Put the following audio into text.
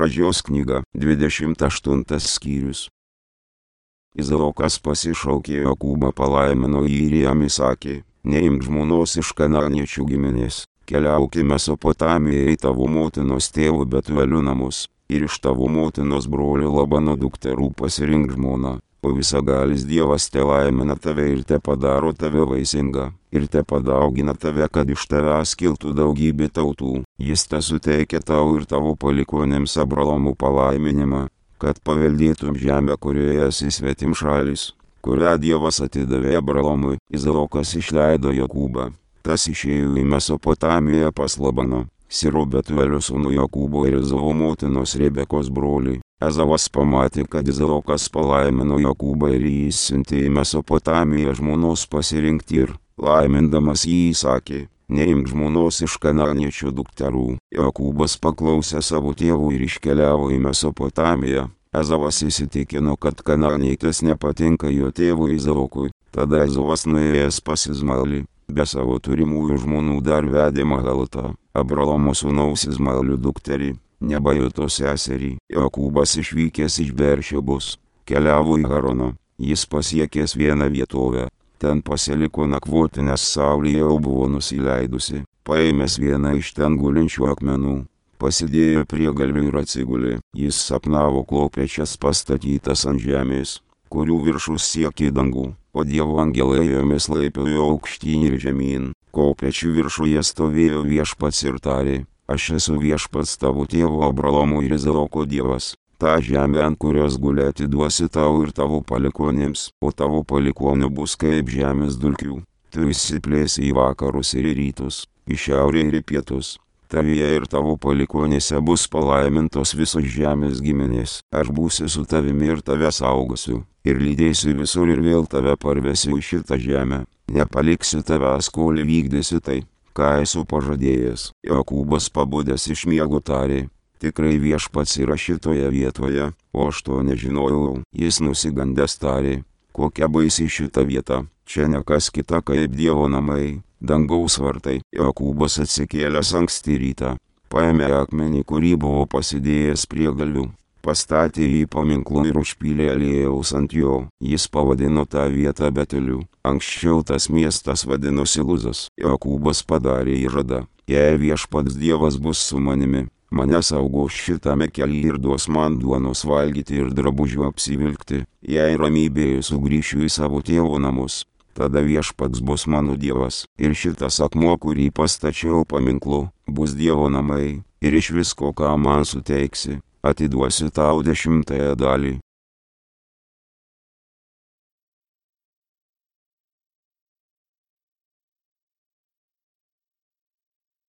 Pradžios knyga, 28 skyrius. Izaokas pasišaukė Jokūbą, palaimino jį ir jam įsakė: neimk žmonos iš kanaaniečių giminės, keliauk į Mesopotamiją, į tavo motinos tėvų Betuelio namus, ir iš tavo motinos brolio Labano dukterų pasirink žmoną, o visagalis Dievas te laimina tave ir te padaro tave vaisingą, ir te padaugina tave, kad iš tavęs kiltų daugybė tautų. Jis te suteikia tau ir tavo palikuonėms Abraomų palaiminimą, kad paveldėtum žemę, kurioje esi svetimšalis, kurią Dievas atidavė Abraomui. Izaokas išleido Jokūbą. Tas išėjo į Mesopotamiją pas Labano, Siro Betuelio sūnų Jokūbo ir Ezavo motinos Rebekos brolį. Ezavas pamatė, kad Izaokas palaimino Jokūbą ir jį siuntė į Mesopotamiją žmonos pasirinkti ir, laimindamas jį, įsakė: neimk žmonos iš kanaaniečių dukterų. Jokūbas paklausė savo tėvų ir iškeliavo į Mesopotamiją. Ezavas įsitikino, kad kanaanietis nepatinka jo tėvui Izaokui. Tada Ezavas nuėjęs pas Izmaelį, be savo turimųjų žmonų dar vedė Mahalatą, Abraomo sūnaus Izmaelio dukterį, Nebajoto seserį. Jokūbas išvykęs iš Beršebos keliavo į Haroną. Jis pasiekęs vieną vietovę, ten pasiliko nakvoti, nes saulė jau buvo nusileidusi. Paėmęs vieną iš ten gulinčių akmenų, pasidėjo prie galvių ir atsigulė. Jis sapnavo kopėčias pastatytas ant žemės, kurių viršus siekė dangų, o Dievo angelai jomis laipiojo aukštyn ir žemyn. Kopėčių viršuje stovėjo Viešpats ir tarė: aš esu Viešpats tavo tėvo Abraomo ir Izaoko Dievas. Ta žemė, ant kurios guli, atiduosi tau ir tavo palikuonėms, o tavo palikonių bus kaip žemės dulkių. Tu išsiplėsi į vakarus ir į rytus, į šiaurę ir į pietus. Tavyje ir tavo palikonėse bus palaimintos visos žemės giminės. Aš būsiu su tavimi ir tave saugosiu, ir lydėsiu visur ir vėl tave parvesiu į šitą žemę. Nepaliksiu tavęs, kol įvykdysiu tai, ką esu pažadėjęs. Jokūbas pabudęs iš miego tarė: tikrai Viešpats yra šitoje vietoje, o aš to nežinojau. Jis nusigandęs tarė: kokia baisi šita vieta, čia ne kas kita kaip Dievo namai, dangaus vartai. Jokūbas atsikėlęs anksti rytą, paėmė akmenį, kurį buvo pasidėjęs prie galvių, pastatė jį paminklu ir užpylė aliejaus ant jo. Jis pavadino tą vietą Beteliu. Anksčiau tas miestas vadinosi Luzas. Jokūbas padarė įžadą: jei Viešpats Dievas bus su manimi, mane saugos šitame kelyje ir duos man duonos valgyti ir drabužių apsivilkti, jei ramybėje sugrįšiu į savo tėvo namus, tada Viešpats bus mano Dievas, ir šitas akmuo, kurį pastačiau paminklu, bus Dievo namai, ir iš visko, ką man suteiksi, atiduosiu tau 10 dalį.